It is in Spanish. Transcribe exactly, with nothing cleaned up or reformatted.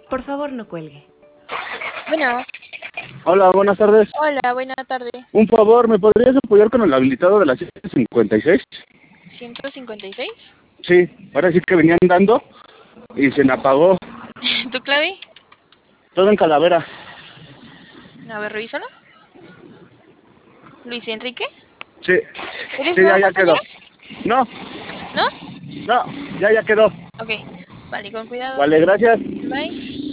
Por favor, no cuelgue. Bueno, Hola, buenas tardes. hola, buena tarde. Un favor, ¿me podrías apoyar con el habilitado de la ciento cincuenta y seis? ¿ciento cincuenta y seis? Sí, ahora sí que venían dando y se me apagó. ¿Tu clave? Todo en Calavera. A ver, revísalo. ¿Luis Enrique? Sí, ¿Eres sí, nuevo, ya, ya quedó. compañero? No, ¿No? no, ya, ya quedó. Ok, vale, con cuidado. Vale, gracias. Bye.